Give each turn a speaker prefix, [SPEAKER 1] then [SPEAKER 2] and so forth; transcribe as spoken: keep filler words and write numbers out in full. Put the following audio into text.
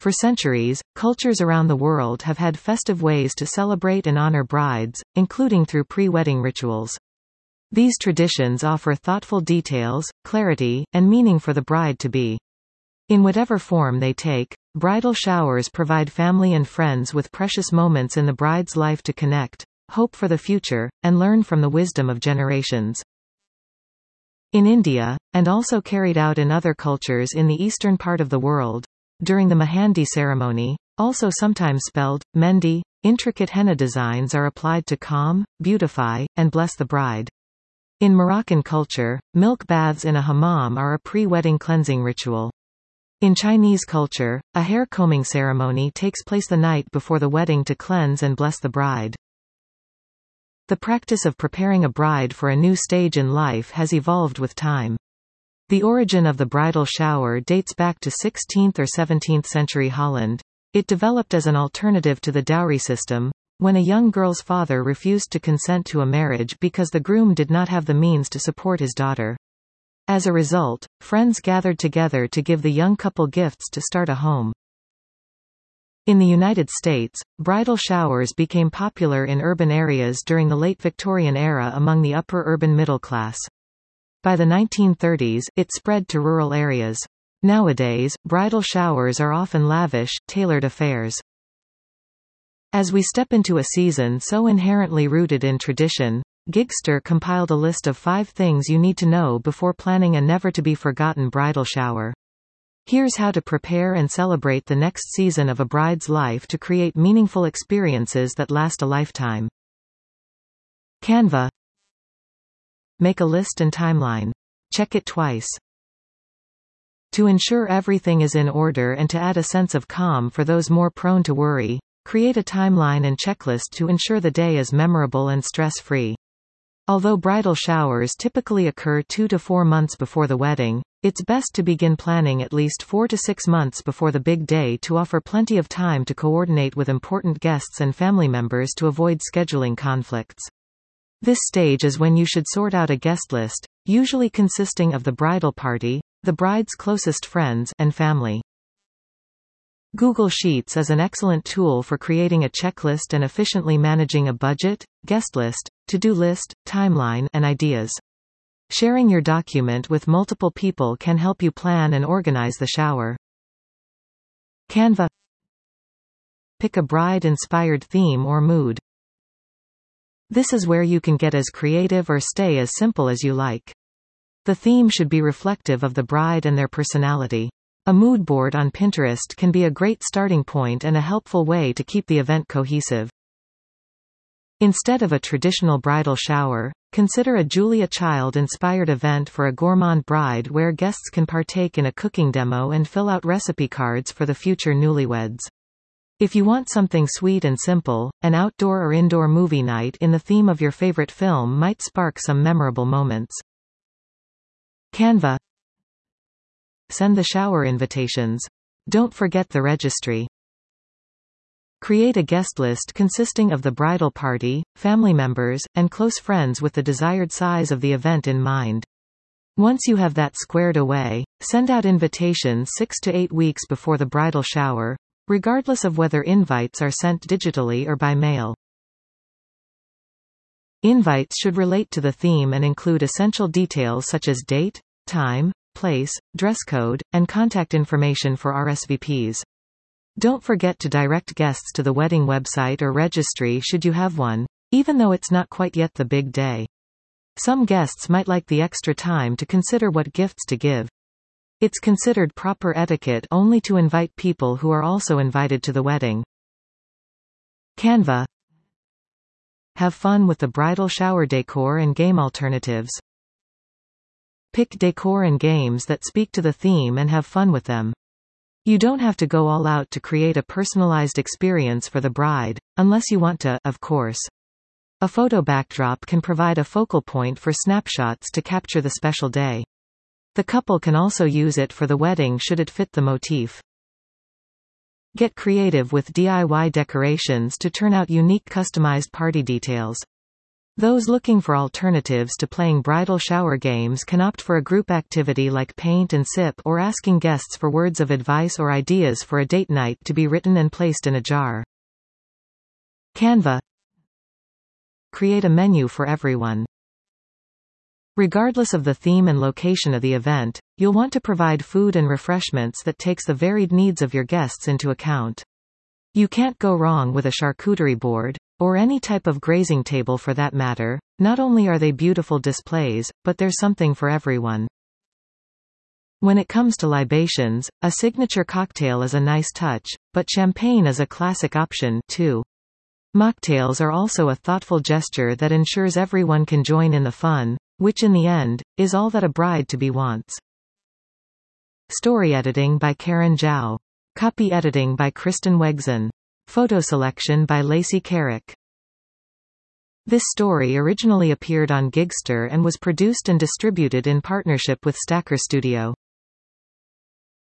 [SPEAKER 1] For centuries, cultures around the world have had festive ways to celebrate and honor brides, including through pre-wedding rituals. These traditions offer thoughtful details, clarity, and meaning for the bride-to-be. In whatever form they take, bridal showers provide family and friends with precious moments in the bride's life to connect, hope for the future, and learn from the wisdom of generations. In India, and also carried out in other cultures in the eastern part of the world, during the Mehandi ceremony, also sometimes spelled Mendi, intricate henna designs are applied to calm, beautify, and bless the bride. In Moroccan culture, milk baths in a hammam are a pre-wedding cleansing ritual. In Chinese culture, a hair combing ceremony takes place the night before the wedding to cleanse and bless the bride. The practice of preparing a bride for a new stage in life has evolved with time. The origin of the bridal shower dates back to sixteenth or seventeenth century Holland. It developed as an alternative to the dowry system, when a young girl's father refused to consent to a marriage because the groom did not have the means to support his daughter. As a result, friends gathered together to give the young couple gifts to start a home. In the United States, bridal showers became popular in urban areas during the late Victorian era among the upper urban middle class. By the nineteen thirties, it spread to rural areas. Nowadays, bridal showers are often lavish, tailored affairs. As we step into a season so inherently rooted in tradition, Gigster compiled a list of five things you need to know before planning a never-to-be-forgotten bridal shower. Here's how to prepare and celebrate the next season of a bride's life to create meaningful experiences that last a lifetime. Canva. Make a list and timeline. Check it twice. To ensure everything is in order and to add a sense of calm for those more prone to worry, create a timeline and checklist to ensure the day is memorable and stress-free. Although bridal showers typically occur two to four months before the wedding, it's best to begin planning at least four to six months before the big day to offer plenty of time to coordinate with important guests and family members to avoid scheduling conflicts. This stage is when you should sort out a guest list, usually consisting of the bridal party, the bride's closest friends, and family. Google Sheets is an excellent tool for creating a checklist and efficiently managing a budget, guest list, to-do list, timeline, and ideas. Sharing your document with multiple people can help you plan and organize the shower. Canva. Pick a bride-inspired theme or mood. This is where you can get as creative or stay as simple as you like. The theme should be reflective of the bride and their personality. A mood board on Pinterest can be a great starting point and a helpful way to keep the event cohesive. Instead of a traditional bridal shower, consider a Julia Child-inspired event for a gourmand bride where guests can partake in a cooking demo and fill out recipe cards for the future newlyweds. If you want something sweet and simple, an outdoor or indoor movie night in the theme of your favorite film might spark some memorable moments. Canva. Send the shower invitations. Don't forget the registry. Create a guest list consisting of the bridal party, family members, and close friends with the desired size of the event in mind. Once you have that squared away, send out invitations six to eight weeks before the bridal shower, regardless of whether invites are sent digitally or by mail. Invites should relate to the theme and include essential details such as date, time, place, dress code, and contact information for R S V Ps. Don't forget to direct guests to the wedding website or registry should you have one, even though it's not quite yet the big day. Some guests might like the extra time to consider what gifts to give. It's considered proper etiquette only to invite people who are also invited to the wedding. Canva. Have fun with the bridal shower decor and game alternatives. Pick decor and games that speak to the theme and have fun with them. You don't have to go all out to create a personalized experience for the bride, unless you want to, of course. A photo backdrop can provide a focal point for snapshots to capture the special day. The couple can also use it for the wedding should it fit the motif. Get creative with D I Y decorations to turn out unique customized party details. Those looking for alternatives to playing bridal shower games can opt for a group activity like paint and sip, or asking guests for words of advice or ideas for a date night to be written and placed in a jar. Canva. Create a menu for everyone. Regardless of the theme and location of the event, you'll want to provide food and refreshments that takes the varied needs of your guests into account. You can't go wrong with a charcuterie board, or any type of grazing table for that matter. Not only are they beautiful displays, but there's something for everyone. When it comes to libations, a signature cocktail is a nice touch, but champagne is a classic option, too. Mocktails are also a thoughtful gesture that ensures everyone can join in the fun, which in the end, is all that a bride-to-be wants. Story editing by Karen Zhao. Copy editing by Kristen Wegson. Photo selection by Lacey Carrick. This story originally appeared on Gigster and was produced and distributed in partnership with Stacker Studio.